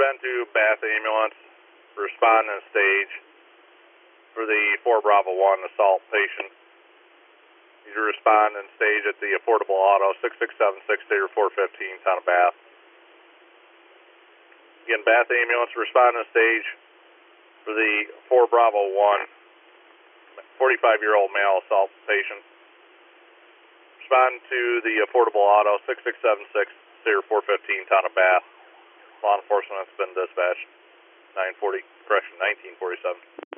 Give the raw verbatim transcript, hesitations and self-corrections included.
been to Bath Ambulance, respond in stage for the four Bravo one assault patient. You respond in stage at the Affordable Auto, six six seven six, Stater four fifteen, town of Bath. Again, Bath Ambulance, respond in stage for the four Bravo one, forty-five-year-old male assault patient. Respond to the Affordable Auto, six six seven six, Stater four fifteen, town of Bath. Law enforcement has been dispatched. nine forty, correction, nineteen forty-seven.